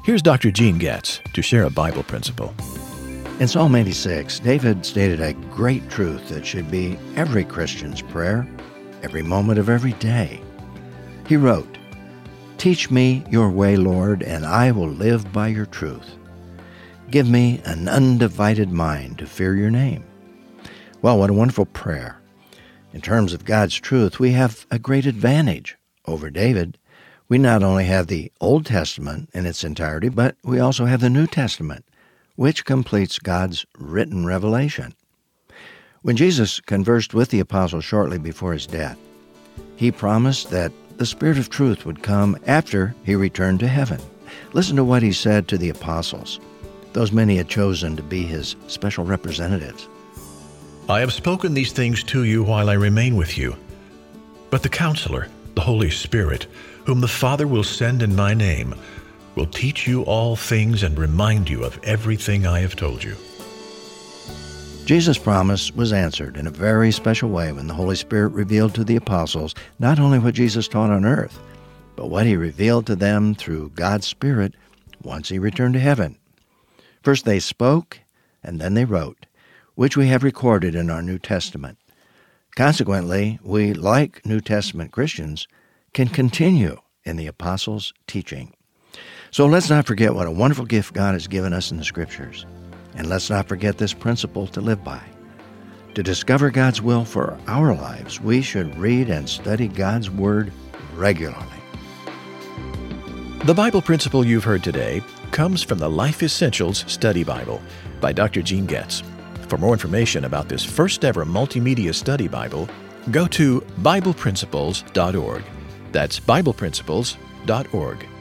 Here's Dr. Gene Getz to share a Bible principle. In Psalm 86, David stated a great truth that should be every Christian's prayer, every moment of every day. He wrote, "Teach me your way, Lord, and I will live by your truth. Give me an undivided mind to fear your name." Well, what a wonderful prayer. In terms of God's truth, we have a great advantage over David. We not only have the Old Testament in its entirety, but we also have the New Testament, which completes God's written revelation. When Jesus conversed with the apostles shortly before his death, he promised that the Spirit of truth would come after he returned to heaven. Listen to what he said to the apostles, those men he had chosen to be his special representatives. "I have spoken these things to you while I remain with you. But the Counselor, the Holy Spirit, whom the Father will send in my name, will teach you all things and remind you of everything I have told you." Jesus' promise was answered in a very special way when the Holy Spirit revealed to the apostles not only what Jesus taught on earth, but what he revealed to them through God's Spirit once he returned to heaven. First they spoke, and then they wrote, which we have recorded in our New Testament. Consequently, we, like New Testament Christians, can continue in the apostles' teaching. So let's not forget what a wonderful gift God has given us in the Scriptures. And let's not forget this principle to live by. To discover God's will for our lives, we should read and study God's Word regularly. The Bible principle you've heard today comes from the Life Essentials Study Bible by Dr. Gene Getz. For more information about this first-ever multimedia study Bible, go to BiblePrinciples.org. That's BiblePrinciples.org.